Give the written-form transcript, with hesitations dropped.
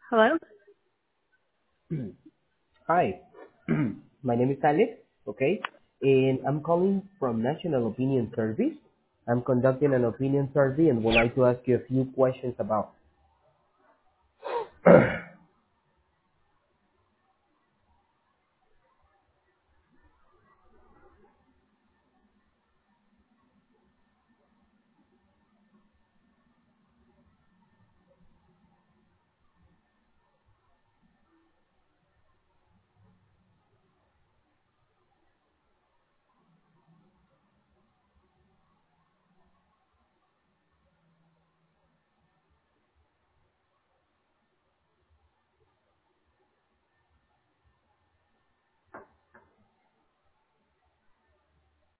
Hello? Hi, my name is Alex, okay, and I'm calling from National Opinion Service. I'm conducting an opinion survey and would like to ask you a few questions about